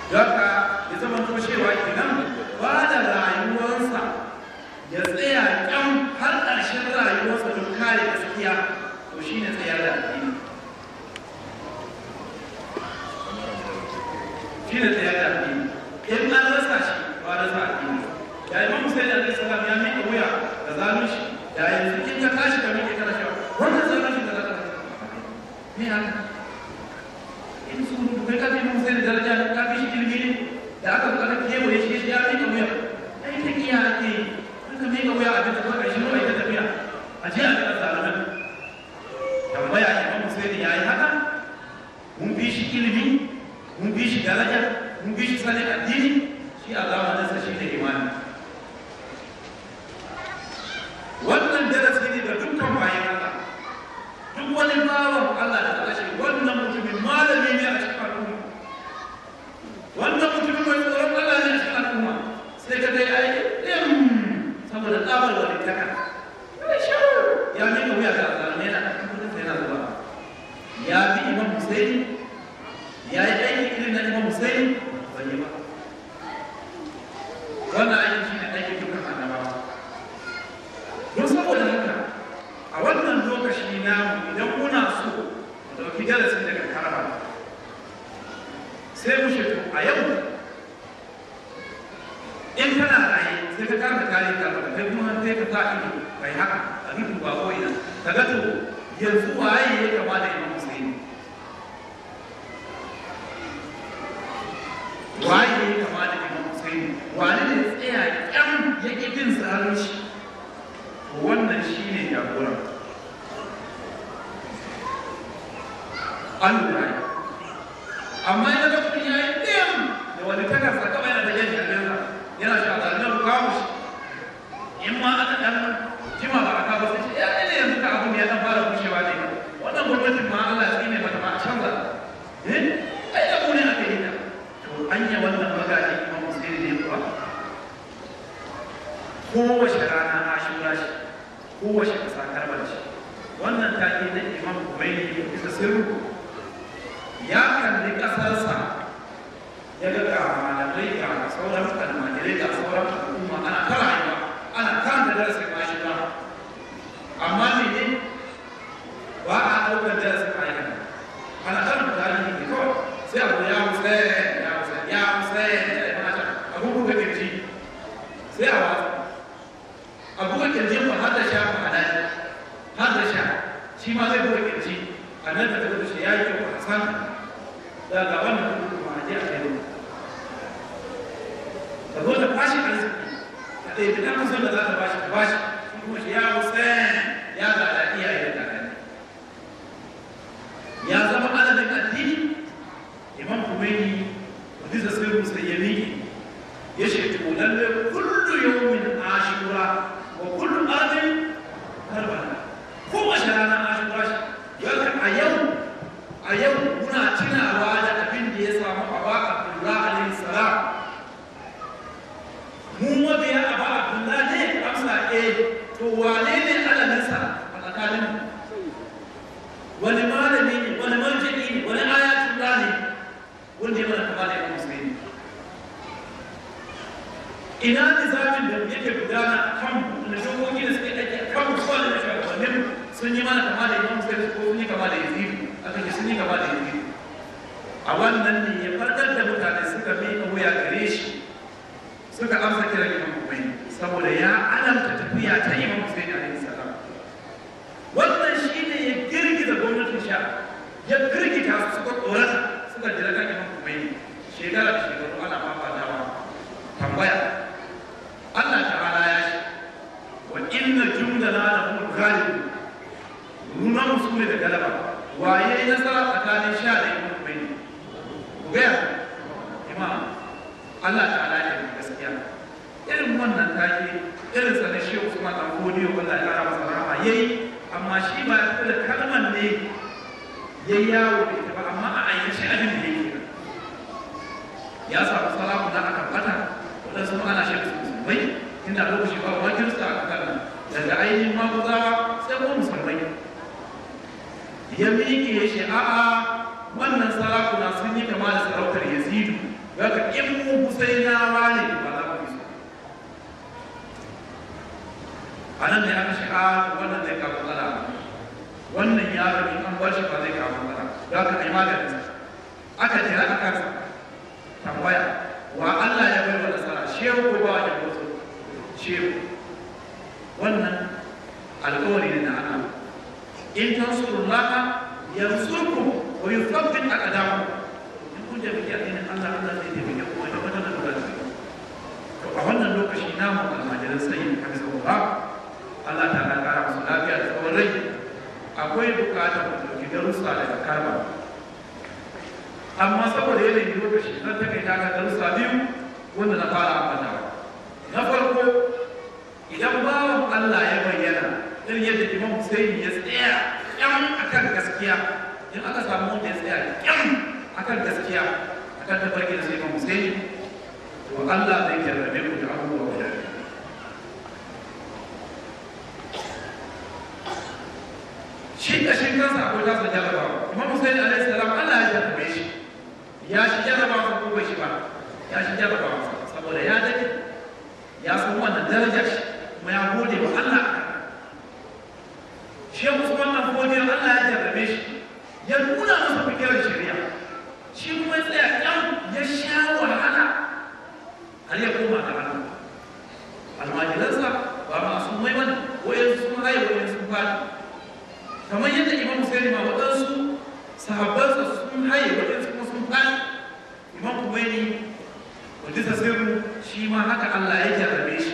haka ya zama to cewa kenan ba da rayuwarsa ya tsaya kyan har ƙarshen rayuwarsa don kare gaskiya to shine tsayar da addini shine tsayar da addini in an rasa shi ba rasa addini ya yi mamu sai da alaihi salam ya miƙa wuya da zalunci da yanzu in ka tashi ka miƙe kana cewa wannan zalunci da zaka me haka in su kai ka bi mun sai da daraja ka bi shi ilimi ne da aka zo aka kewaye shi ya miƙa wuya ai ta kiya ake aka miƙa wuya a bisa zuwa shi ruwa ita tafiya a je a ga zalumin tambaya imam sai da yayi haka mun bi shi ilimi mun bi shi daraja mun bi shi sanin addini shi a zamaninsa shi ne imani wannan darasi ne da dukkan bayan Allah duk wani bawan Allah da ta ce wannan mutumin malami ne a cikin al'umma wannan mutumin mai tsoron Allah ne a cikin al'umma sai ka dai ai saboda tsabar wani taka ya miƙa wuya ga Allah yana da kudin sai yana zuwa ya bi Imam Husaini ya yi aiki irin na Imam Husaini bai yi ba wannan aiki shi ne aikin dukkan annabawa don saboda haka a wannan lokaci namu idan muna so mu ɗauki darasin daga Karbala sai mu shirya a yau in kana raye sai ka karanta tarihin Karbala kai kuma sai ka sa ido kai haka a rufin ba ko ina ka ga to yanzu waye ya kama da Imam Husaini waye ya kama da Imam Husaini wani ne tsaya kyan ya ƙi bin zalunci wannan shi ne jagora an lura amma yana da kuma yayi ɗin da wani takarsa kawai yana da yan jami'a yana shi a zanen kawo shi in ma aka ɗan jima ba a kawo sai ce ya ne yanzu ka abu ya ɗan fara bushewa ne wannan gwamnatin ma Allah ya tsine mata ma a canza ai da mu ne aka yi ta to anya wannan magaji Imam Husaini ne kuwa kowace rana Ashura shi kowace ƙasa Karbala shi wannan take da Imam Khomeini bisa sirru ya kalli ƙasarsa ya ga malamai ga sauran almajirai ga sauran al'umma ana ta rayuwa ana kan da darasin Ashura amma ne ba a ɗaukar darasin ayyuka ana kan da tarihi ne kawai sai abu ya Hussein ya Hussein ya Hussein ya mata abubuwa kirji sai a watsa abubuwan kirjin ba har da sha ba halal har da sha shi ma zai buga kirji a nan da ta shi ya yi kyau a san da ga wannan kuma a je a kai da zo da bashi arziki a ɗaya da ɗan son da za ta bashi ta bashi shi kuma shi ya Hussein ya zaɗa iyaye da kakanni ya zama adadin addini Imam Khomeini bisa sirrin sai ya miƙe ya ce to lalle kullu yawmin Ashura wa kullu ardin Karbala kowace rana Ashura shi a yau muna tunawa da abin da ya samu Aba Abdullah alaihi salam mu mabiya Aba Abdullah ne amsa to wane ne alaminsa a tsakanin wani malami ne wani marjini ne wani ayatullah ne wanda ya mana kama da Imam Husaini ina nizamin da yake gudana kan da dokoki da suke ɗauke kan kowane da shugabannin sun yi mana kama da Imam Husaini ko sun yi kama da Yazid aka ce sun yi kama da Yazid a wannan ne ya farkar da mutane suka miƙa wuya gare shi suka amsa kiran Imam Khomeini saboda ya alamta tafiya ta Imam Husaini alaihi salam wannan shi ne ya girgiza gwamnatin sha ya girgita su suka tsorata suka jira kan Imam Khomeini shekara da shekaru ana fafatawa tambaya Allah ta'ala ya ce wa inna jundana lahum ghalibun nuna musu ne da galaba waye nasara tsakanin sha da Imam Khomeini ku ga imam Allah ta'ala ya ce gaskiya irin wannan take irin sa ne Shehu Usman dan Fodiyo Allah ya kara masa rahama yayi amma shi ba da kalmar ne yayi yawo da ita ba amma a aikace abin da yake ya samu salamu da aka fata wadansu ana shekku musulmai inda lokaci ba wani kirista aka kalla daga ainihin maguzawa sai ko musulmai ya miƙe ya ce a'a wannan sarakuna sun yi kama da sarautar Yazidu daga in mu Husainawa ne ba za mu yi su a nan ne aka shiga wannan zai kawo matsala wannan yaron in an bar shi ba zai kawo matsala za ka yi maganin aka jira a kansa tambaya wa Allah ya bai wa nasara shehu ko ba ya mutu shehu wannan alƙawari ne na Allah in tansurullaha yansurkum wa yuthabbit aqdamakum in kun da biki addinin Allah Allah zai taimake ku da wata da dole to a wannan lokaci namu almajiran sayyid hafizahullah Allah ta kara musu lafiya da tsawon rai akwai bukatar mu dauki darussa daga karba amma saboda yanayin lokaci zan takaita ga darussa biyu wanda na fara ambatawa na farko idan bawan Allah ya bayyana irin yadda Imam Hussein ya tsaya kyan akan gaskiya in aka samu wanda ya tsaya kyan akan gaskiya akan tafarki da sai Imam Hussein to Allah zai jarrabe ku da abubuwa guda shi kashin kansa akwai tasa jarrabawa Imam Hussein alaihi salam Allah ya jarrabe shi ya shi jarrabawa ko bai shi ba ya shi jarrabawa saboda ya dade ya san wannan darajar shi kuma ya gode wa Allah shi Usman na gode wa Allah ya jarrabe shi ya nuna masa fikirar shari'a shi kuma ya tsaya yan ya sha wahala har ya koma ga Allah almajiransa ba masu mai bane wayan sun haye wayan sun fadi kamar yadda Imam Hussein ma wadansu sahabbansa sun haye wayan kuma sun fadi Imam Khomeini wanda ta sirru shi ma haka Allah ya jarrabe shi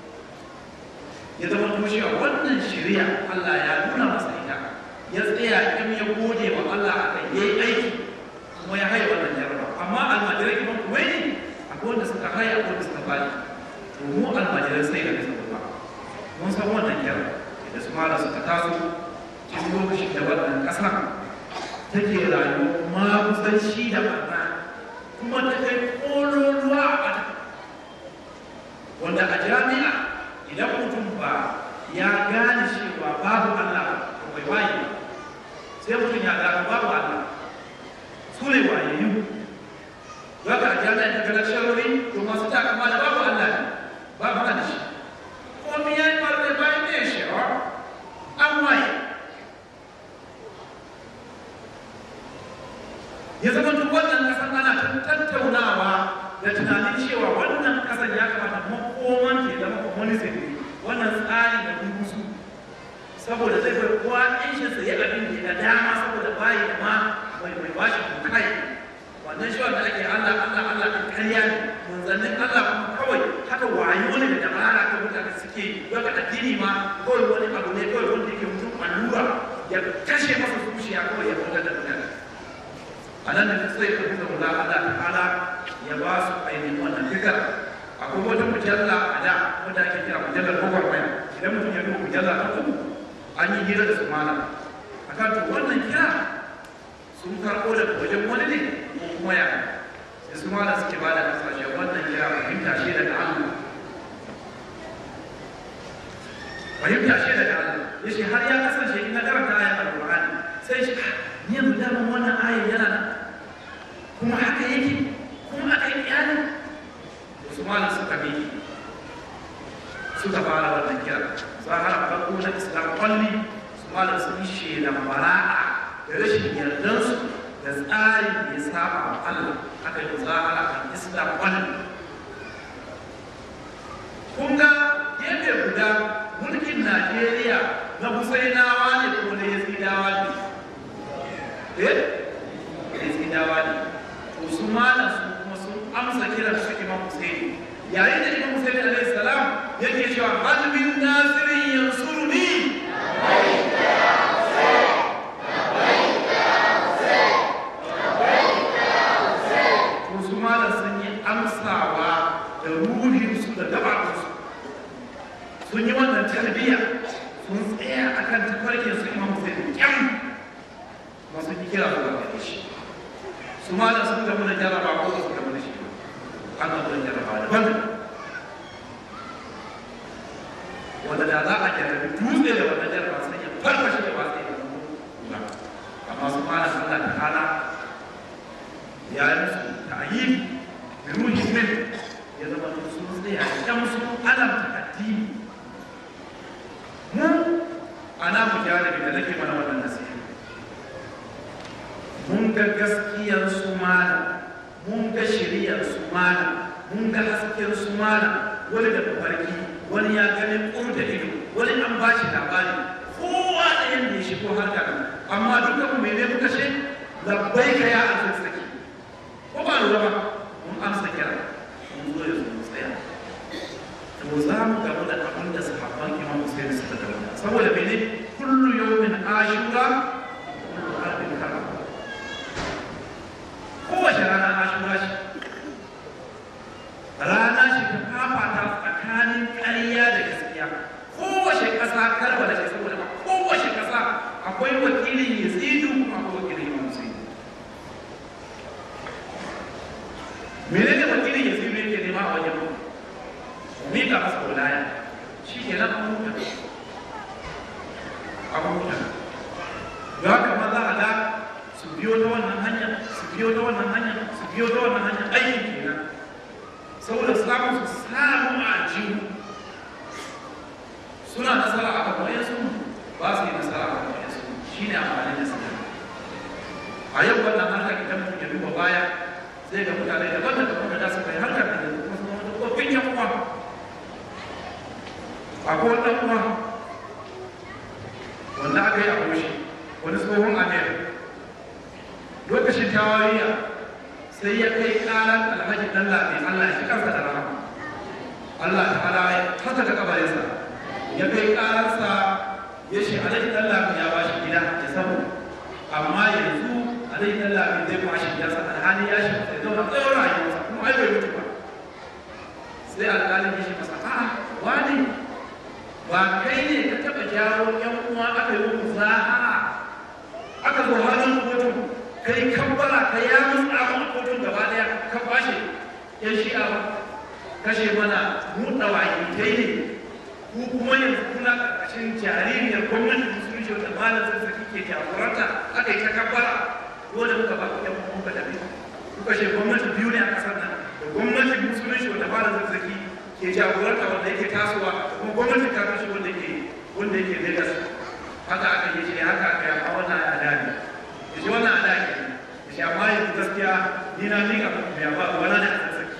ya zama tushe a wannan shari'a Allah ya nuna masa ita ya tsaya in ya gode wa Allah akan yayi aiki kuma ya haye wannan jarraba amma almajirai Imam Khomeini akwai wanda suka haye akwai wanda suka fadi to mu almajirai sai da bisa ba mun san wannan jarraba da su mala suka taso cikin lokacin da wannan ƙasa take rayuwa magusanci da barna kuma ta kai ƙololuwa a ɓata wanda a jami'a idan mutum ba ya gane cewa babu Allah to bai waye sai mutum ya gano babu Allah su ne wayayyu za ka a jami'a ta ganar sharori to masu takama da babu Allah ne babu Allah shi komi ya yi farko bayan ne shewa an waye ya zama duk wannan kasan ana tattaunawa da tunanin cewa wannan kasan ya kamata makoman ke zama communism wannan tsari da dubusu saboda zai bai kowa ɗanshinsa ya abin da dama saboda bayi da ma mai bashi kai wannan shi wanda ake Allah kan karya ne manzannin Allah kuma kawai haka wayo ne da dabara ka mutane suke yaka addini ma kawai wani abu ne kawai wanda yake mutum allura ya kashe masa zuciya kawai ya fitar da mutane a nan da sai ka fita wula Allah ta'ala ya ba su ainihin wannan fikar akwai wata mujalla a da wanda ake kira mujallar gwagwarmaya idan mutum ya duba mujalla ta uku an yi hira da su mana akan to wannan kira sun karɓo daga wajen wani ne ko kuma ya sai su mana suke ba da kasashe wannan kira fahimta shi daga Allah fahimta shi daga Allah ya ce har ya kasance in na karanta ayat al-Qur'ani sai shi ni yanzu daman wannan ayat yana nan kuma haka yake kuma aka yi iyalin su mana suka bi suka fara wannan kira zahara farko na Islam kwalli su mana sun shelan bara'a da rashin yardansu da tsarin da ya saba wa Allah aka yi zahara a Islam kwalli kun ga gefe guda mulkin Najeriya na Husainawa ne ko na Yazidawa ne Yazidawa ne to su mana su kuma sun amsa kiran su Imam Hussein yayin da Imam Hussein alaihi salam yake cewa hal min nasirin yansuruni to su mana sun yi amsawa da ruhinsu da gabatarsu sun yi wannan tarbiyya sun tsaya akan tafarkin su Imam Hussein kyam masu kira su da shi su ma da sun gamu da jaraba ko su gamu da shi an gamu da jaraba daban wanda da za a jarabi dutse da wannan jaraba sai ya farfashe da wasu ya zama amma su ma da Allah ta'ala ya yi musu ta'ayyib wujuhin min ya zama sun tsaya dan su alamta addini mu ana mu jarabi da nake mana wannan nasiha mun ga gaskiyar su malam mun ga shiriyar su malam mun ga hasken su malam wani da mafarki wani ya gani ƙur da ido wani an ba shi labari kowa da yadda ya shigo harkar amma duka mu mene muka ce labbai ka ya amsa tsaki ko ba lura ba mun amsa kira mun zo yanzu mu tsaya to za mu gamu da abin da sahabban imam Hussein suka gaba saboda mene kullu yawmin ashura kullu arbin karam kowace rana ashura shi rana shi ta fafata tsakanin ƙarya da gaskiya kowace ƙasa karbala ce saboda kowace ƙasa akwai wakilin yazidu kuma akwai wakilin imam Hussein menene wakilin yazidu yake nema a wajen mu mika masa wilaya shi ke nan an huta ya kama za a ga su biyo ta wannan hanya su biyo ta wannan hanya su biyo ta wannan hanya aikin kenan saboda samun su samu a jihu suna nasara a kamar su ba su yi nasara a kamar su shi ne amfani da suna a yau wannan harkar idan mutum ya duba baya zai ga mutane daban-daban da su kai harkar da yanzu kuma suna wani tsoffin yan uwa akwai wani ɗan uwa wanda aka yi a goshi wani tsohon amir lokacin tawariya sai ya kai ƙarar alhaji ɗan lafi Allah ya fi kansa da rahama Allah ta hada ya hata da kabarinsa ya kai ƙararsa ya ce alhaji ɗan lafi ya ba shi gida ya samu amma yanzu alhaji ɗan lafi zai ba shi gidansa alhali ya shi sai zauna tsawon rayuwarsa kuma ai bai mutu ba sai alƙalin ya ce masa a'a wani ba kai ne ka taɓa jawo ƴan uwa aka yi muku zahara aka zo hannun kotun kai kabbara ka ya mutsa mu kotun gaba daya ka kwashe yan shi'a ba kashe mana mutsa wakitai ne ku kuma yanzu kuna ƙarƙashin jaririyar gwamnati musulunci wata malam zazzaki ke jagoranta aka yi ta kabbara dole muka ba ku ƴan uwa muka tafi kuka ce gwamnati biyu ne a ƙasar nan da gwamnati musulunci wata malam zazzaki ke jagoranta wanda yake tasowa kuma gwamnatin kafin wanda yake Lagos haka aka yi shi haka aka yi amma wannan ada ne ya ce wannan ada ke ya ce amma yanzu gaskiya ni na miƙa muku ya ba wani da arziki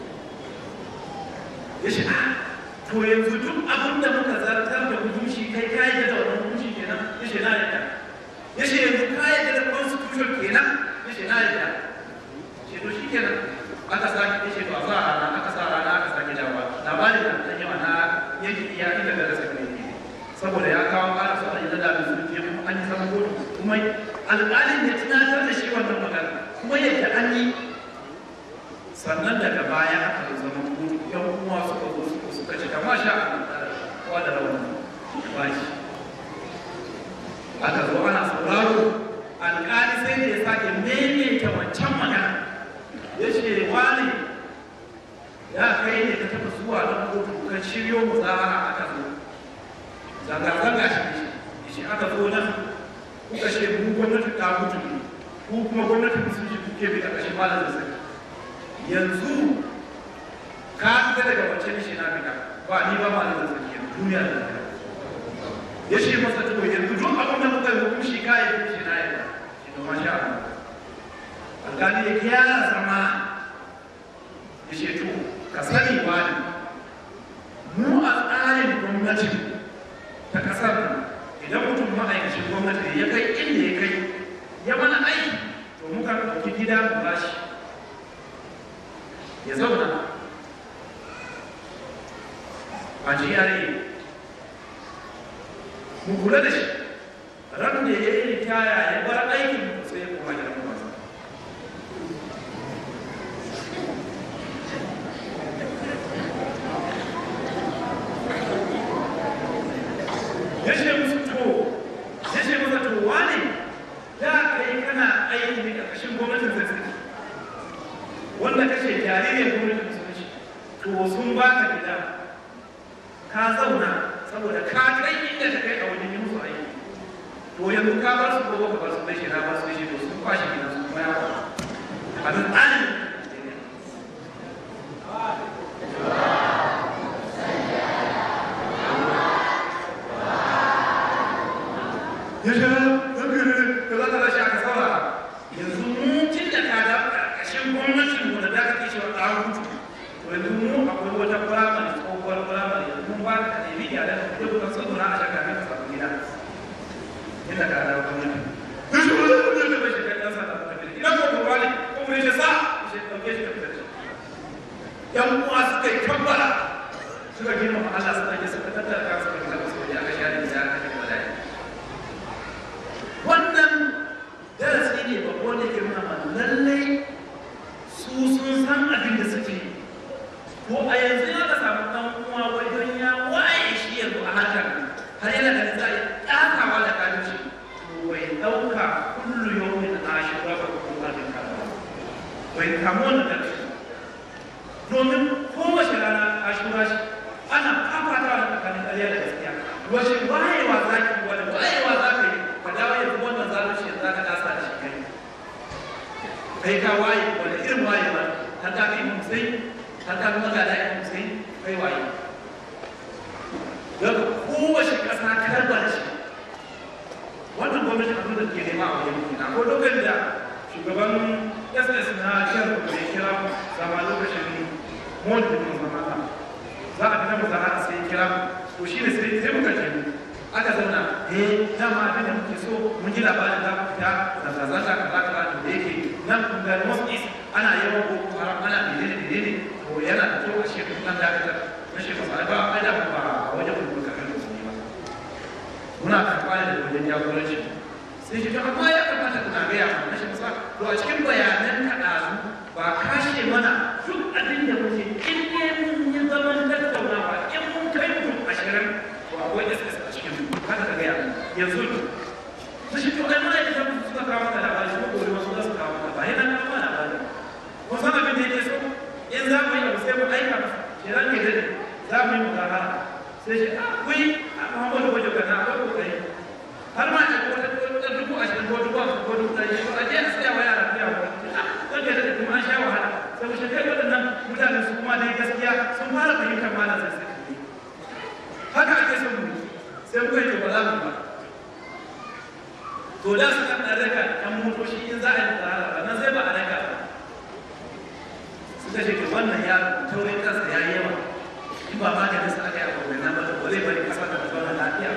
ya ce to yanzu duk abin da muka zartar da hukunci kai ka yi da wannan hukunci kenan ya ce na yadda ya ce yanzu ka yi da constitution kenan ya ce na yadda ce to shi kenan aka sake ya ce to a sa rana aka sa rana aka sake dawa labarin da ta yawa na yanki iya inda da rasa kai saboda ya kawo ƙara su a yi da sun je kuma an yi sama kotu kuma alƙalin ya tunatar da shi wannan magana kuma yadda an yi sannan daga baya aka zama kotu yan uwa suka zo suka ce kama sha kowa da rawan ba shi aka zo ana sauraro alƙali sai da ya sake maimaita wancan magana ya ce wani ya kai ne ka taɓa zuwa nan kotu ka shiryo muzahara aka zo zanga-zanga shi aka zo nan kuka ce mu gwamnati ta mutu ku kuma gwamnati musulunci kuke bi a ƙashin malar da sai yanzu ka fita daga wancan shi na fita ba ni ba malar da sai duniya da zai ya ce masa to yanzu duk abin da muka yi hukunci ka yi hukunci na yadda shi da masha Allah alƙali ya gyara zama ya ce to ka sani ba ne mu a tsarin gwamnati ta kasar idan mutum ma'aikacin gwamnati ya kai inda ya kai ya mana aiki to muka ɗauki gida mu bashi ya zauna a GRA mu kula da shi ran da ya yi ritaya ya bar aikin sai ya koma gidan mu ya ce masa to wane da kai kana aiki ne ƙarƙashin gwamnatin zazzaki wanda kashe jaririyar gwamnatin musulunci to sun ba ka gida ka zauna saboda ka kai inda ta kai a wajen yi musu aiki to yanzu ka bar su gobe ka bar su dashi na bar su dashi to sun kwashe gidan su kuma ya kwa abin tsarin cewa an mutu to yanzu mu akwai wata firamare tsohuwar firamare yanzu mun ba ka ɗebi iyalan da kuka tsoro a shaka ka samu gida inda ka dawo gwamnati duk shi wani kudin da bai shekar ɗan sanda kuma fili idan ko kuma ne ko kuma ya sa shi ɗauke shi ka fitar shi yan uwa suka yi kabbara suka girma ma Allah suka je suka tattara ka suka gina musu wajen aka share da aka kai bala'i wannan darasi ne babban da ke nuna ma lallai su sun san abin da suke yi ko a yanzu ya ka samu ɗan uwa wajen ya waye shi yanzu a harkar har yana da zai ƙatawa da ƙarfi bai ɗauka kullu yau min ashira ba ko ƙarfin karawa bai kamo da ƙarfi domin kowace rana ashura shi ana fafatawa da tsakanin ƙarya da gaskiya wace wayewa za ki wani wayewa za ka yi ka dawo yanzu wannan zalunci yanzu za ka ɗasa da shi kai ka waye wani irin wayewa har ka fi musai har ka fi magana ya musai kai waye daga kowace ƙasa karbar shi wannan gwamnati abin da ke nema a wajen mutum ko lokacin da shugaban ss na jihar kudu ya kira zama lokacin mawajin zamana za a fita mutane a sai kira ko shi ne sai muka ce aka zauna dama abin da muke so mun ji labarin za ku fita zanga-zanga kaza da yake nan kungar north east ana yawan boko haram ana menene to yana da kyau a shekaru nan dakatar na shekaru ba a da ba a wajen kuma kafin da su ne ba muna karɓa da wajen jagoranci sai shi amma ya kamata kuna gaya ma na shekaru to a cikin bayanan kaɗazu ba kashe mana duk abin da muke in ne mun yi zaman tattaunawa in mun kai mutum 20 to akwai ss a cikin haka ka gaya yanzu na shi to ai ma'aikatan suka kawo mata labari ko gobe wasu za su kawo mata ba yana kawo mana labari ko san abin da yake so in za mu yi abu sai mu aika masa shi ran ke dade za mu yi mutahara sai shi kuyi a Muhammadu Bajo kana akwai kokari har ma ce ko ta dubu 20 ko dubu 50 ko dubu 100 ko aje a saya wa yara kuya ko kan ke dade kuma an sha wahala sai mu shekai waɗannan mutane su kuma dai gaskiya sun fara fahimtar malam sai haka ake son mu sai muka yi ba za mu ba to da su kan raka ɗan motoci in za a yi tsara nan sai ba a raka ba suka ce wannan ya taurin kansa ya yi yawa in ba maganin sa aka yi abu nan ba ba zai bari kasa ta zauna lafiya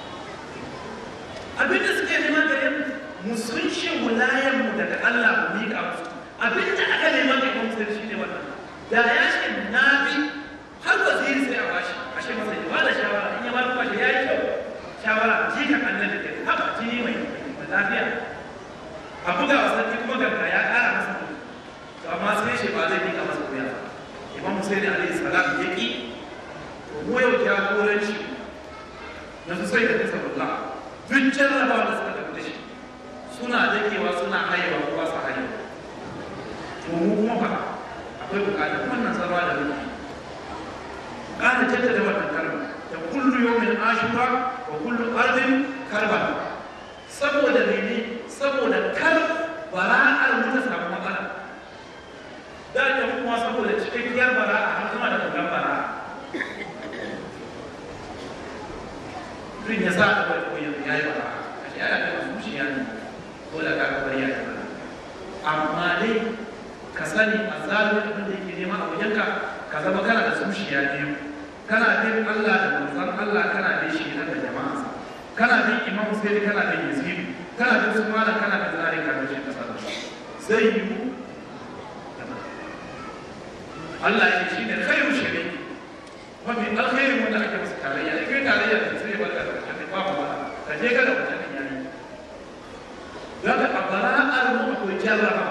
abin da suke neman gare mu sun ce wulayen mu daga Allah mu miƙa musu abin da aka neman ga musu shi ne wannan da ya ce na bi har waziri sai a bashi a ce masa ya da shawara in ya ba da bashi ya yi kyau shawara jikan annabi ke haba jini mai lafiya a buga wa sarki kuma gaba ya ƙara masa kuɗi to amma sai shi ba zai miƙa masa kuya imam Hussein alaihi salam ya ƙi mu yau jagoranci na su sai da ta sabulla duk jarrabawa da suka tafi da shi suna dakewa suna haihuwa ko ba su haihuwa to mu kuma fa akwai buƙatar wannan sarwa da muke ƙara jaddada wannan kalma da kullu yawmin ashura wa kullu ardin karbala saboda mene saboda kar bara'ar mu ta samu matsala da ke kuma saboda cikakkiyar bara'a har kuma da kudan bara'a duk ya sa da wani koyon ya yi bara'a a shi ana da zuciya ne dole ka kabar ya yi amma dai ka sani a zalin abin da yake nema a wajenka ka zama kana da zuciya ne kana bin Allah da manzon Allah kana bin shi da jama'a kana bin imam Hussein kana bin Yazid kana bin su malam kana bin zari kana bin kasa da zai yi Allah ya ce ne khairu shari mafi alkhairin wanda ake masa tarayya da kai tarayya da sai barka da kai babu ba ka je ka da wannan yayi daga abara'ar mu ko jarraba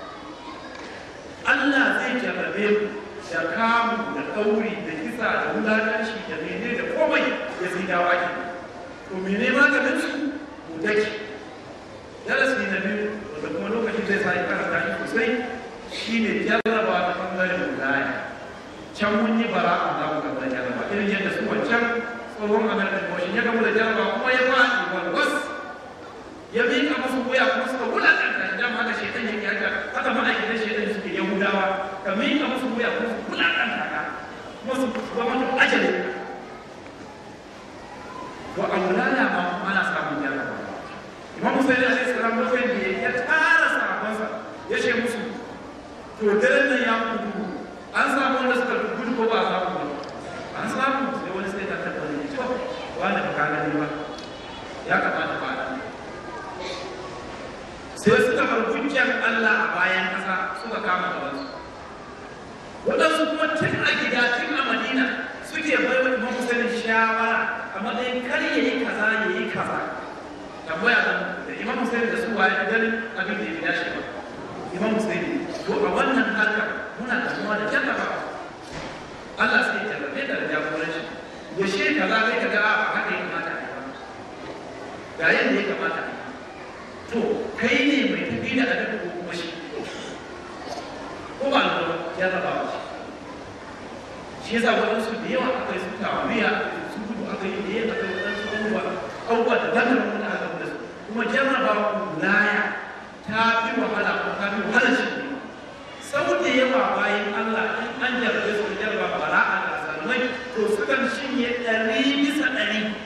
Allah zai jarrabe mu da kamu da ɗauri da kisa da wulaƙanci da mene da komai ya zai dawa ke to mene maganin su mu dake darasi na biyu wanda kuma lokacin zai sa karanta shi sosai shine jarraba ta ɓangaren wilaya can mun yi bara'a za mu gaba da jarraba irin yadda su wancan tsohon american motion ya gamu da jarraba kuma ya faɗi walwas ya miƙa masu wuya kuma suka wulaƙanta shi dama haka shaitan yake haka ma'aikatan shaitan suke yahudawa ka miƙa masu wuya kuma su wulaƙanta ka kuma su zama da ajali to a wulaya ma ana samun jarraba imam Hussein alaihi salam lokacin da ya tara sahabbansa ya ce musu to daren nan ya mutu an samu wanda suka gudu ko ba a samu ba an samu sai wani sai ta tabbata ne to wanda ba ka gani ba ya kamata ba sai suka bar hujjar Allah a bayan kasa suka kama gabansu waɗansu kuma tun a gida tun a Madina suke bai wa Imam Hussein shawara a matsayin kar ya yi kaza ya yi kaza tambaya da Imam Hussein da su waye ganin abin da ya fi dace ba Imam Hussein to a wannan harkar muna damuwa da jarrabawa Allah sai ya jarrabe da jagoranci ya she kaza kai kaga a haka ya kamata a yi ga yadda ya kamata a yi to kai ne mai tafi da abin ko kuma shi ko ba da jarrabawa shi yasa waɗansu da yawa aka yi su tawiya su gudu aka yi da yawa aka yi waɗansu abubuwa da zaka da wani aka da su kuma jarrabawa laya ta fi wahala ko ta fi wahala shi ne sau da yawa bayan Allah in an jarrabe su da jarraba bara'a da salmai to sukan shinye 100%.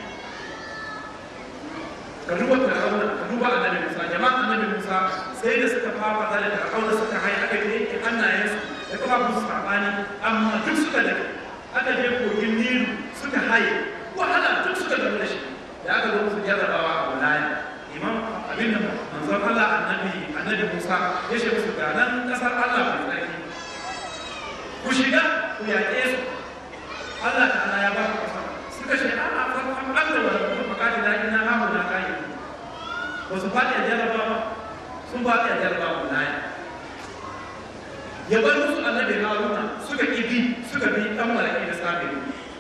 ka duba Fir'auna ka duba Annabi Musa jama'a Annabi Musa sai da suka fara da Fir'auna suka haye aka yi hannayensu da kuma musu sabani amma duk suka da aka je kogin Nilu suka haye wahala duk suka da shi da aka zo musu jarrabawa a wallahi imam abin da manzon Allah Annabi Musa ya ce musu ga nan kasar Allah mai tsarki ku shiga ku yaƙe su Allah ta'ala ya ba ku kasa suka ce a'a farkon Allah wa fakati da ina hamu na kai ba su faɗi a jarrabawa sun faɗi a jarrabawa wallahi ya bar musu Annabi Haruna suka kibi suka bi dan malaki da sabi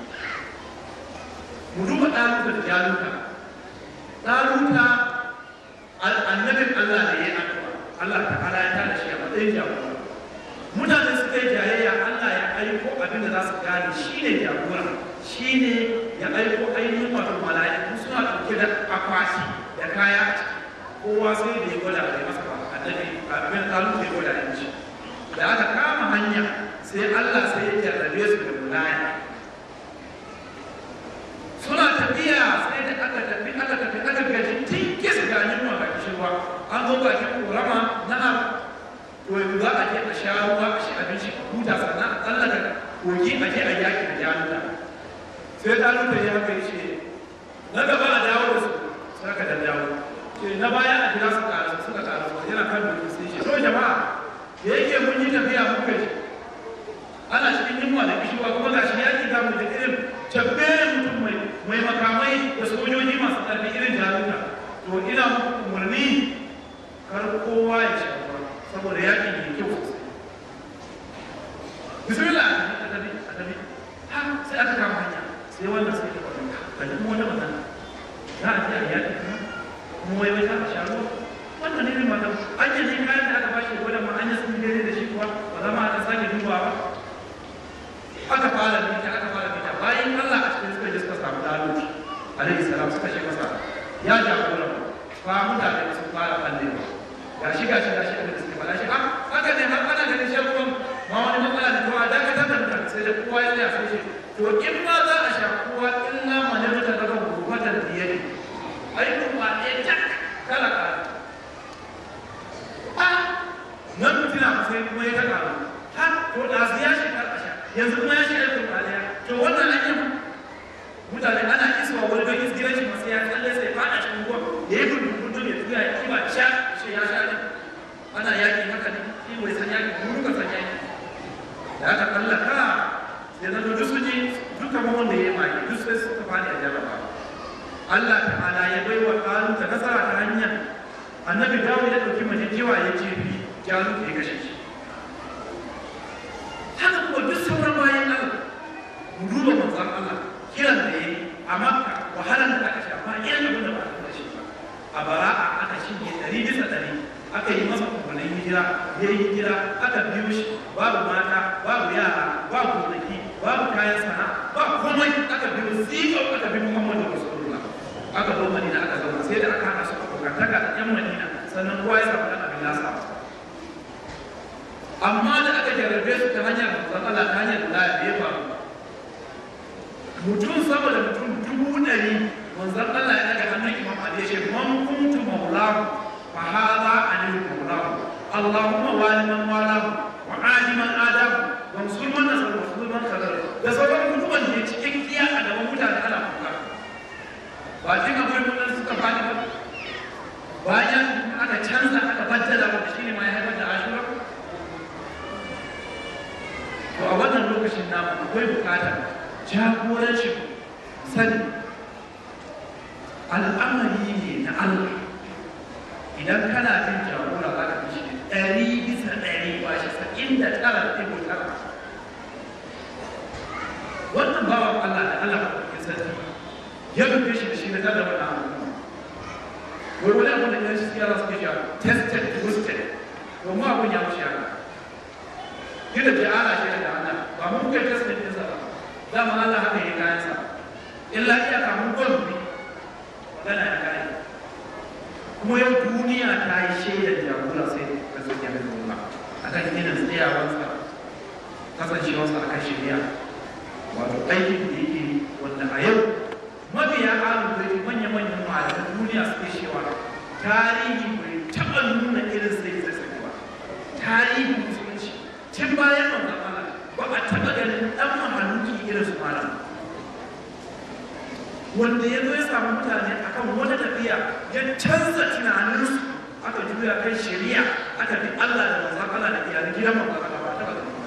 mu duba Ɗaluta da Jaluta Ɗaluta annabin Allah da ya addu'a Allah ta'ala ya tada shi a matsayin jagora mutane suka yi jayayya Allah ya aiko abin da za su gane shine jagora shine ya aiko ainihin wato mala'iku suna ɗauke da akwati da kaya kowa sai da ya gwada bai masa ba annabi abin Ɗaluta ya gwada ya shi da aka kama hanya sai Allah sai ya jarrabe su da mulaya suna tafiya sai da aka tafi gaji tinkis ga yunwa ga kishirwa an zo bakin korama na to za a je a sha ruwa a shi abinci a huta sannan a tsallaka kogi a je a yaki da jaluta sai Ɗaluta ya kai ce na gaba a dawo da su sai aka daddawo ce na baya a jira su ƙara suka ƙara yana kan dokin sai ce so jama'a da yake mun yi tafiya muka ji ana cikin yunwa da kishiwa kuma ga shi yaki ga mu da irin tabbere mutum mai makamai da sojoji masu ƙarfi irin jaruta to ina muku umarni kar kowa ya sha ruwa saboda yakin yi kyau sosai bismillah a tafi ha sai aka kama hanya sai wannan sai ta kwatanta kan kuma wani magana za a je a yaki kuma wai wai za a sha ruwa wannan ne mata an yi kayan da aka bashi gwada ma an yi sun gare da shi kuwa ba za ma aka sake dubawa ba aka fara bita bayan Allah a cikin suka je suka samu Ɗaluta alaihi salam suka ce masa ya jagora fa mutane sun fara kallewa gashi abin da suke faɗa shi haka ne har ana ganin shan ruwan ma wani matsala ne kuma dakatar da mutane sai da kowa ya tsaya sai shi to in ma za a sha kowa illa manin da daga gurbatan biyar ai kuma ɗaya tak kala nan mutuna sai kuma ya taka ha to da su ya shi karkasha yanzu kuma ya shi aikin kaliya to wannan an yi mutane ana iswa wani don isgiran shi masu ya tsalle sai fada cikin ruwa ya yi gudu ya tuya ya kiba sha shi ya sha ne ana yaki haka ne shi mai san yaki kuma ka san yaki da aka tsallaka sai na duk su ji duka ma wanda ya yi maki duk sai suka fadi a jarraba Allah ta'ala ya bai wa Ɗaluta nasara ta hanyar annabi Dawud ya ɗauki majejjewa ya ce bi Jalut ya kashe shi haka kuma duk sauran bayan Allah mu duba manzon Allah kiran da yayi a Makka wahalar da aka shafa irin abin da ba a da shi ba a Bara'a aka shige 100% aka yi masa umarnin hijira ya yi hijira aka biyo shi babu mata babu yara babu gonaki babu kayan sana'a ba komai aka biyo zikau aka bi Muhammadu Rasulullah aka zo Madina aka zauna sai da aka hana su abokantaka da yan Madina sannan kowa ya samu dan abin nasa amma da aka jarrabe su ta hanyar matsala ta hanyar da ya faru mutum sama da mutum 100 manzon Allah ya daga hannun Imam Ali ya ce man kuntu maulahu fa hadha aliyu maulahu Allahumma wali man walahu wa adi man adahu wa musulman wannan lokacin namu akwai bukatar jagorancin sani al'amari ne na Allah. Idan kana bin jagora za ka fi shi 100% ba shi 99.9. wannan bawan Allah da Allah ya sarki ya rufe shi da shi na tada wannan abu wani abin da yanzu suke yara suke shi tested boosted domin abin ya wuce haka gida ce ana shi da Allah ba mun kai tested ɗinsa ba dama Allah haka ya kayan sa illa iya kamun gwamnati magana ya kayan kuma yau duniya ta yi shaidar jagora sai ka zo ya mai zuwa akan ginin tsayawarsa kasancewarsa akan shari'a wato aikin da yake wanda a yau mabiya alu bai manya-manyan malaman duniya suke cewa tarihi bai taɓa nuna irin sai ba tarihi musulunci tun bayan manzon Allah ba a taɓa ganin ɗan mahaluki irin su malam wanda ya zo ya samu mutane akan wata tafiya ya canza tunaninsu aka juya kan shari'a aka bi Allah da manzon Allah da iyalan gidan manzon Allah ba taɓa ganin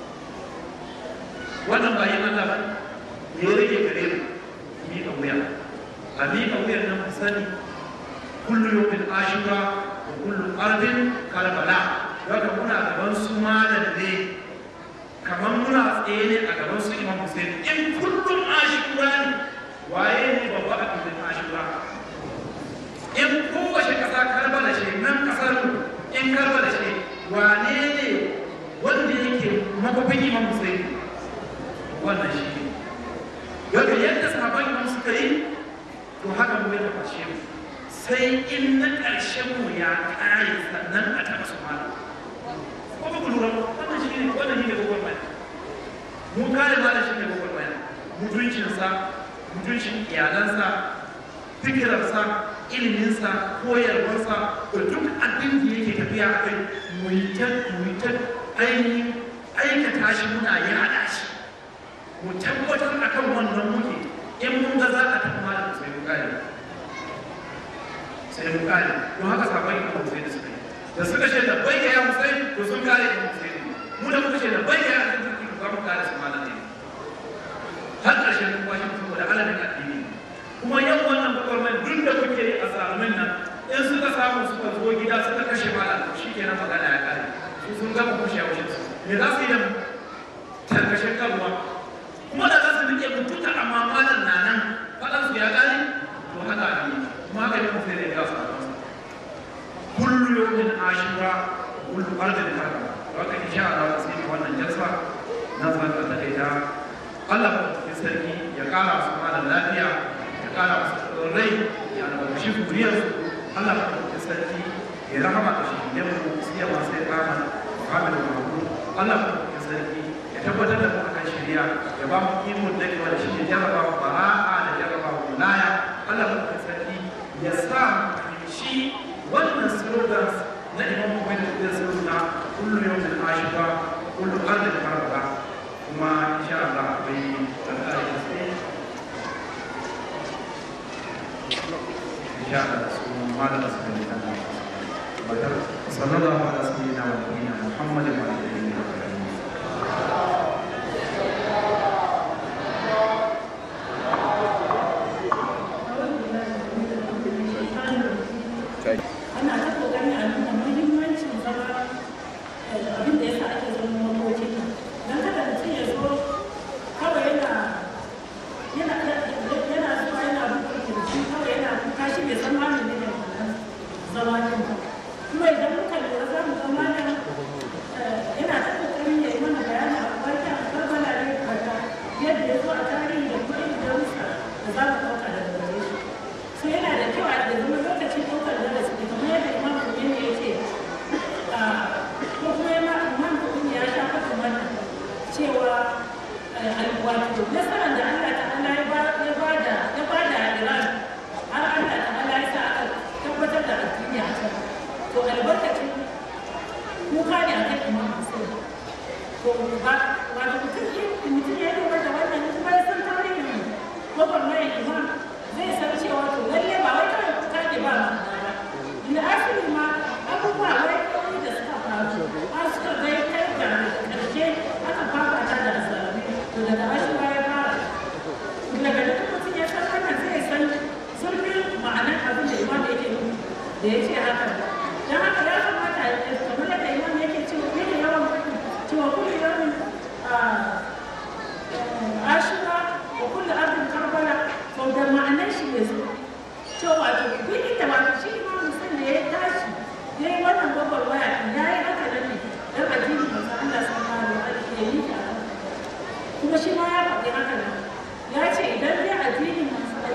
wannan bayan Allah ba ne ya rage gare mu miƙa wuya a miƙa wuyan nan sani kullu yawmin ashura wa kullu ardin karbala daga muna gaban su malam ne kamar muna tsaye ne a gaban su Imam Hussein in kullum ashura ne waye ne babba a kullum ashura in kowace ƙasa karbala ce nan ƙasar in karbala ce wane ne wanda yake mafafin Imam Hussein wannan shi ne daga yadda sahabban imam suka yi to haka mu ya fashe mu sai in na ƙarshen mu ya ƙare sannan a taɓa su malam ko ba ku lura wannan shi ne gwagwarmaya mun kare malam shi ne gwagwarmaya mutuncinsa mutuncin iyalansa fikirarsa iliminsa koyarwarsa da duk abin da yake tafiya a kai mu yi ta ainihin aikata shi muna yi haɗa shi mu tabbatar a kan wannan muke in mun ga za a tafi malam sai mu kare don haka sabon imam Hussein suka yi da suka ce da bai ya Hussein to sun kare imam Hussein mu da muka ce da bai ya Hussein to za mu kare su malam ne har ƙarshen kuma shi saboda alamin addini kuma yau wannan gwagwarmai duk da kuke a zalumin nan in suka samu suka zo gida suka kashe malam shi kenan magana ya kare su sun gama kushe a wucin su me za su yi da tarkashin karuwa kuma da za su rike mutuka amma malam na nan faɗan su ya gane to haka ne kuma haka ne mun sai da ya sa kullu yawmin ashura kullu ardin karba haka insha Allah sai wannan jalsa na zanta ta kai ta Allah ya sarki ya kara su malam lafiya ya kara su rai ya albarkaci zuriyar su Allah ya sarki ya rahama da shi ya mu siya ma sai kama kamar mahmud Allah ya sarki tabbatar da mu akan shari'a ya ba mu ikon dakewa da shi ne jarrabawa bara'a da jarrabawa wilaya Allah ya sarki ya sa shi wannan slogans na Imam Muhammad da sunna kullu yawmin ashura kullu ardin karba kuma insha Allah akwai alƙari da sai insha Allah su malama su ne kan bakar sallallahu alaihi wa sallam Muhammad wa alihi wa sahbihi ana ta kokari a nuna muhimmancin zama abin da ya sa ake zama makoki don kada mutum ya zo kawai yana zuwa yana buɗe kirji kawai yana kuka shi bai san malin ne da zama ne ba kuma idan muka lura za mu zama nan yana ta kokarin ya yi mana bayani a kwarki a karbala ne kwarta yadda ya zo a tarihi da kuma inda rusa da za mu ɗauka daga gare shi so yana da kyau a da zama lokacin ɗaukar darasi kamar yadda imam Khomeini ya ce ko kuma imam Khomeini ya sha faɗin wannan cewa wato nasarar da Allah ta'ala ya ba da Iran har Allah ta'ala ya sa aka tabbatar da addini a can to albarkacin kuka ne akan imam Hussein to ba wato mutum ya lura da wannan kuma ya san tarihin gwagwarmayar imam zai san cewa to lalle ba wai kawai kuka ne ba ma'ana ba inda asali ma abubuwa wai kawai da suka faru har suka ga kai da ƙarshe aka fafata da asali kuma shi ma ya faɗi haka nan ya ce idan dai addinin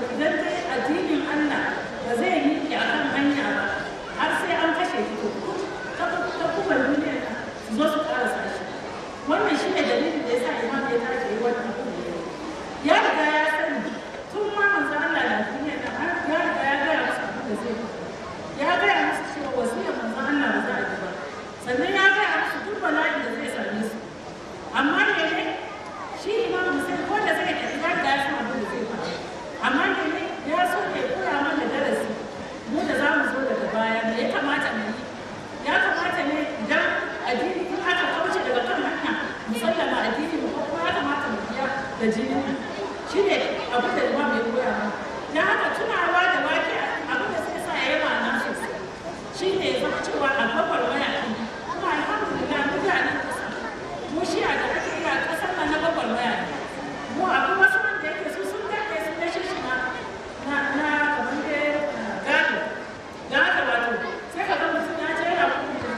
Allah ba zai yi a kan hanya ba har sai an kashe shi to ta kuma duniya su zo su ƙarasa shi wannan shi ne dalilin da ya sa imam ya tashi yi wannan abu ya riga ya sani tun ma manzo Allah na duniya da har ya riga ya gaya musu abin da zai ya gaya musu cewa wasiyar manzo Allah ba za a yi ba sannan ya gaya musu duk bala'in da zai same su amma ne shi imam Hussein ko da zai tafi ya riga ya san abin da zai faru amma ne ya so ya koya mana darasi mu da za mu zo daga baya me ya kamata mu yi ya kamata ne idan addini in aka kauce daga kan hanya musallama addini ko kuma ya kamata mu biya da jini shi ne abin da imam ya koya mana dan haka tunawa da wake abin da sai sa ya yi ma'ana sosai shi ne ya zama cewa a babbar waya kuma alhamdulillah mutanen ƙasa mu shi a da ake yi a ƙasar nan na babbar waya mu akwai wasu wanda yake su sun daɗe sun dashe shi na kamar da wato sai ka ga mutum ya je yana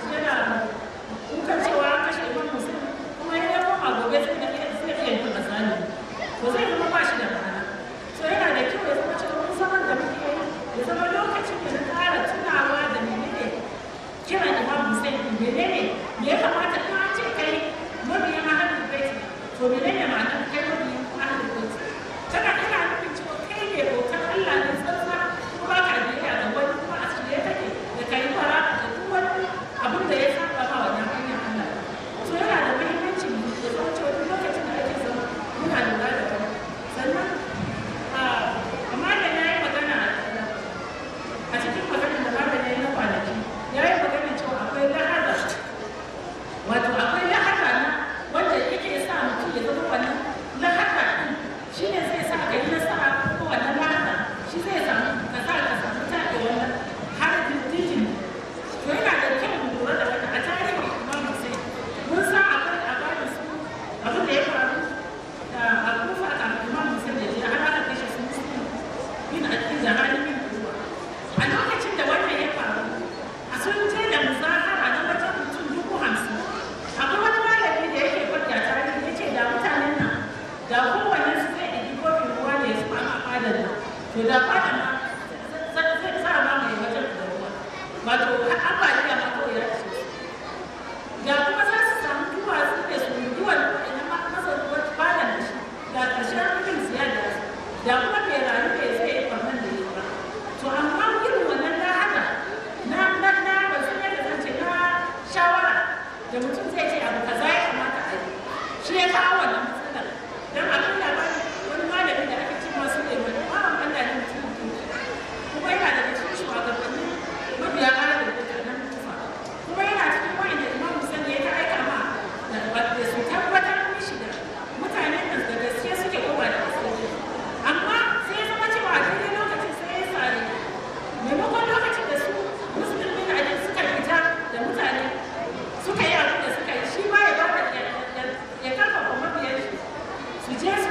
kukan cewa an kashe imam Hussein kuma ya yi koma gobe sai da iya yin asali to zai zama ba shi da ma'ana so yana da kyau ya zama cewa mun zaman da muke ya zama lokacin da na ƙara tunawa da menene kiran imam Hussein menene ya kamata in an ce kai mabiyan ahlul bait to menene ma'anar kai mabiyan ahlul bait kana nufin cewa kai ne bautar Allah ne tsantsa kuma ka biya ga wani kuma a shirye take da kai fara da duk wani abin da ya saba ma wannan hanyar Allah so yana da muhimmanci da zama cewa duk lokacin da ake zama muna lura da kai sannan amma da ya yi magana a cikin maganar da malam ya yi na kwanaki ya yi magana cewa akwai lahada wato akwai lahada na wanda yake sa mutum ya zama wannan lahada shi ne zai sa ka yi nasara ko wannan lahada shi zai samu ka samu taɗe wannan har dindin to yana da kyau mu lura da wannan a tarihin imam Hussein mun san akwai labarin su abin da ya faru da Kufa a imam Hussein da ya har aka kashe su Muslim bin al-Jahani bin Kufa a lokacin da wannan ya faru a sun je da muzahara na wajen mutum 50,000 akwai wani malami da yake faɗi a tarihi ya ce da mutanen nan da kowanne su zai ɗigi kofin ruwa ne su ma fadar nan to da fadar ma zai sa ma mai wajen da ruwa wato ambaliya ma kawai ya ce da kuma za su samu duwatsu da su duwan na masa fadar da shi da ƙarshen rufin siyar da kuma bai rayu bai zai yi farman da yi ba to amma irin wannan na haka na ban san yadda zan ce na shawara da mutum zai ce abu kaza ya kamata a yi shi ya kawo wannan matsalar don abin labarin wani malami da ake cin masu ne wani bawan Allah ne mutum kuma yana daga cikin shugabanni mabiya ƙara da mutanen Kufa kuma yana cikin wa'inda imam Hussein ya ta aika ma da su tabbatar mishi da mutanen nan da gaske suke kowa da gaske amma sai ya zama cewa a daidai lokacin sai ya sare maimakon lokacin da su musulmi na ajin suka fita da mutane suka yi abin da suka yi shi ma ya ba da ya karfafa mabiyan su je su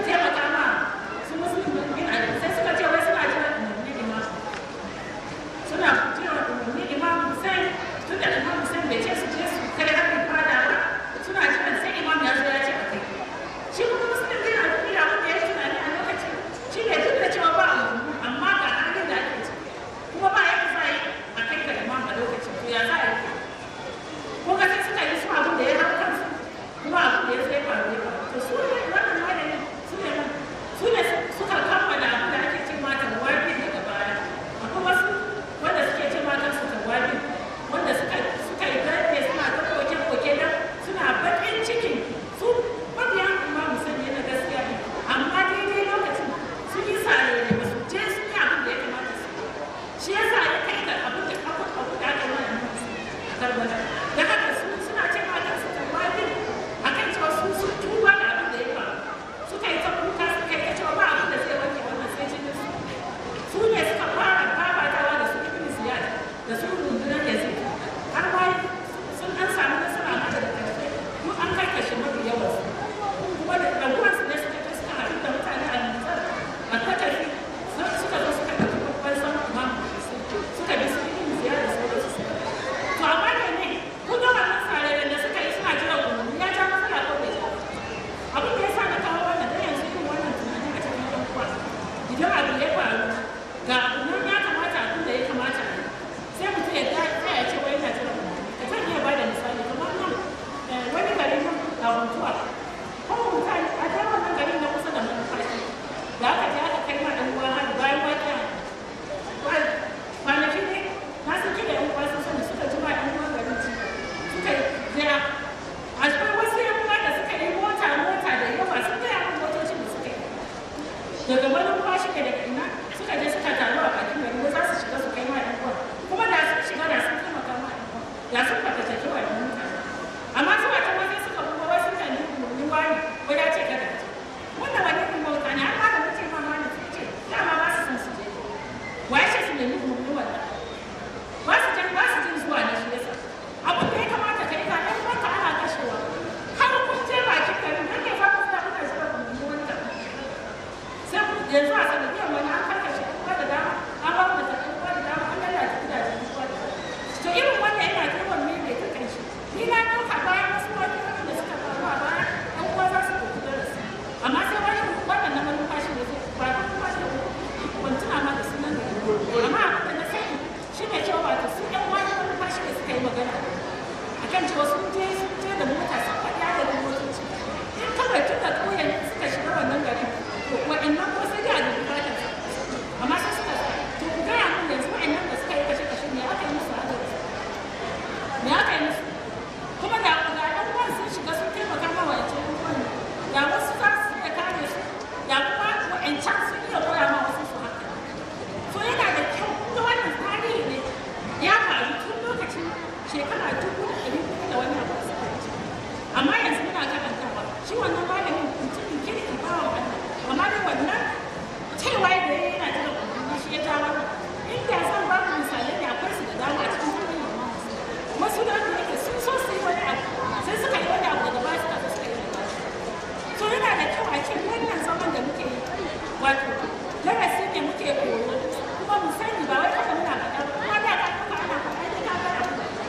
a ce wannan zaman da muke yi wato darasi ne muke koyo kuma mu sani ba wai haka muna faɗa kuma da ka kuma ana faɗa ne ka fara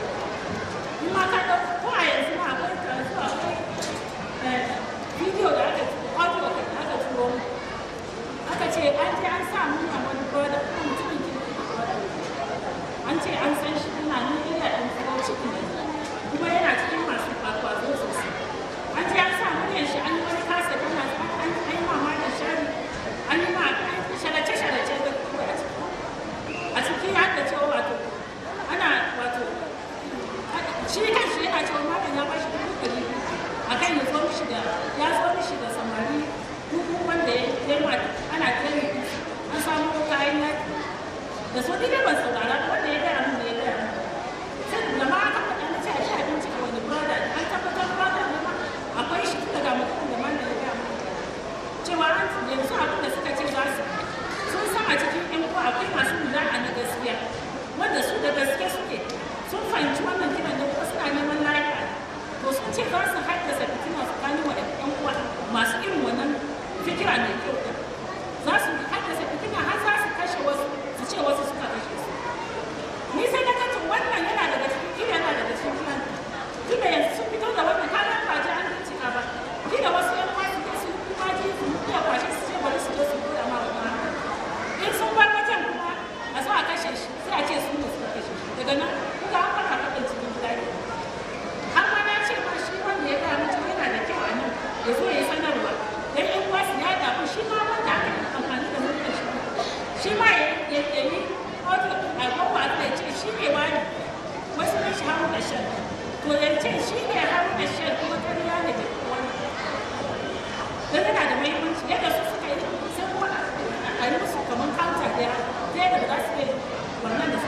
in ma ka ɗauko ko a yanzu ma akwai karatu akwai bidiyo da aka audio da aka turo aka ce an je an sa mun a wani brother kuma mutumin kirki an ce an san shi ina nan ina ɗan tsaro cikin kuma yana cikin masu kwakwazo sosai an ce an sa muryar shi an yi wani kasa tana an yi mama da shari an yi ma sharace-sharace da kuma a ciki ya da cewa wato ana wato shi kan shi yana cewa malam ya bashi dubu a kan ya zo mishi da samari dubu wanda ya yi ana tare an samu kayan yaki da so dai ban saurara wanda ya gaya mun da ya gaya mun sai da ma aka faɗa na ce a ci abinci a wani brother an tabbatar brother ne ma akwai shi tun daga mutum da man da ya gaya mun cewa an yanzu abin da suka ce za su sun san a cikin yan uwa akwai masu lura a na gaskiya wanda su da gaske suke sun fahimci wannan kiran da kuma suna neman lafiya to sun ce za su haddasa fitina tsakanin wa yan uwa masu irin wannan fikira mai kyau za su haddasa fitina har za su kashe wasu su ce wasu suka kashe su ni sai na kacin wannan yana daga cikin kila yana daga cikin kiran tunda yanzu sun fito da wannan kayan ba ji an bincika ba kila wasu yan uwa su ke su kuma ji su iya kwashe su ce bari su je su koda ma wannan in sun bar wajen kuma a zo a kashe shi sai a ce su ne suka kashe shi daga nan kuka an fara faɗin cikin gida ne har ma na ce ma shi wanda ya gaya mutum yana da kyau a nan ya zo ya yi sanarwa dan yan uwa su ya dafu shi ma wanda aka yi amfani da mutum shi ma ya yi audio a gwamma da ya ce shi ne wani wasu ne shi haru da shan to ya ce shi ne haru da shan kuma ƙarya ne da wani don yana da mahimmanci yadda su suka yi sai kuma a yi musu kamar counter da ya da za su yi wannan da